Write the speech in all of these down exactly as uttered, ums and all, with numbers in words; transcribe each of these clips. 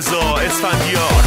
رضا اسفندیار.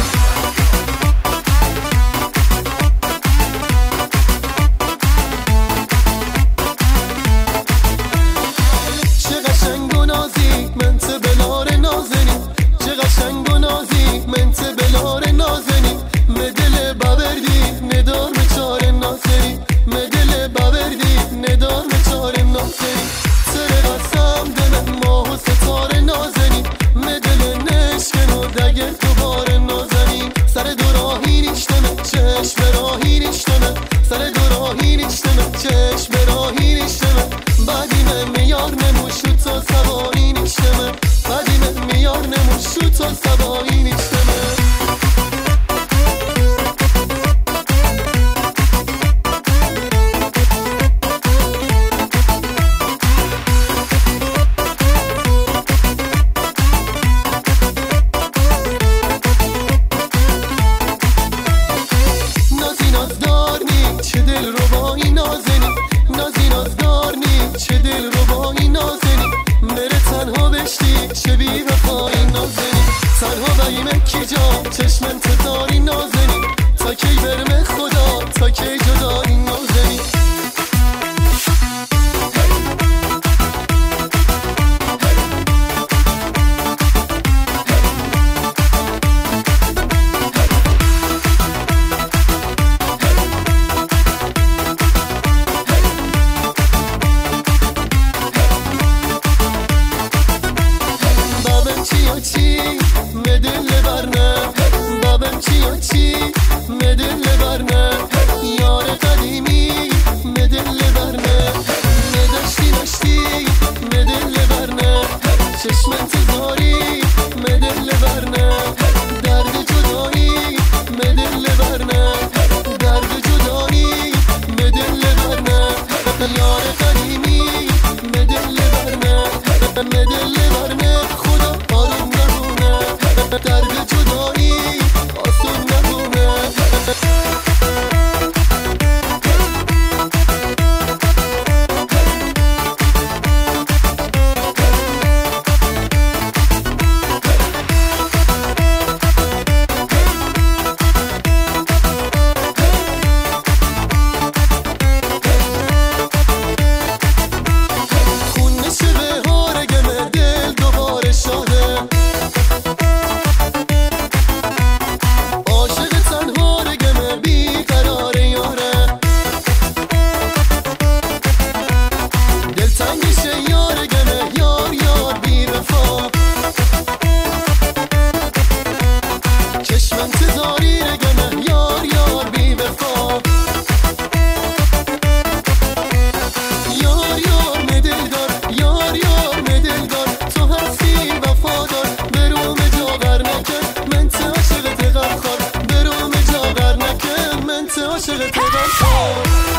چه قشنگ و نازی منت بلار نازنی، چه قشنگ و نازی منت بلار نازنی، مدل باوردی ندار مچار نازنی، مدل باوردی ندار مچار نازنی، سر قسم دلم ماه و ستاره نازنی، مدل نشکن و دگر دوباره نازنی، سر دو راهی نیشتمه چشم راهی نیشتمه، سر دو راهی نیشتمه چشم راهی نیشتمه، بعدی من میار نموشو تا سواری نیشتمه، بعدی من میار نموشو تا سواری نیشتمه. نازی نازدار نی چه دل ربایی نازنی، نازی نازدار نی چه دل ربایی نازنی، بره تنها بشتی چه بی وفایی نازنی، تنها بایمه کی جا چشم انتظاری نازنی، تا کی برمه خدا تا کی جدایی نازنی. بابم چی و چی مدل برنه، بابم چی و چی مدل برنه، یار قدیمی مدل برنه، نداشتی داشتی مدل برنه، چشم انتظاری مدل برنه، درد جدایی مدل برنه، درد جدایی مدل برنه، یار قدیمی مدل برنه، مدل برنه، خدا آروم نمونه، درد جدایی آسون نمونه. خون نشه به هارگمه دل دوباره شاده، عاشق تنها رگمه بی قرار یاره، دل تنگشه یارگمه یار یار بی وفا، چشم انتظاری رگمه یار یار بی وفا، یار یار مدل دار یار یار مدل دار، تو هستی وفادار بروم جاور نکن من ته عاشقت غمخوار، بروم جاور نکن من ته عاشقت غمخوار.